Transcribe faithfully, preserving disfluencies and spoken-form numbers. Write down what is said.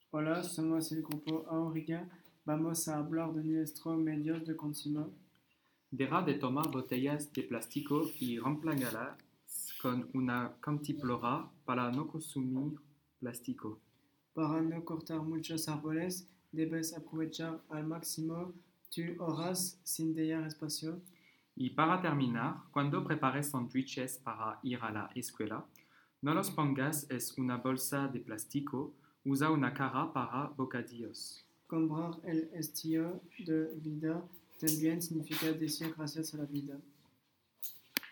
Hola, somos el grupo Auriga. Vamos a hablar de nuestros medios de consumo. Deja de tomar botellas de plástico y reempláyalas con una cantimplora para no consumir plástico. Para no cortar muchos árboles, debes aprovechar al máximo tus horas sin dejar espacio. Y para terminar, cuando prepares sándwiches para ir a la escuela, no los pongas en una bolsa de plástico, usa una cara para bocadillos. Comprar el estilo de vida también significa decir gracias a la vida.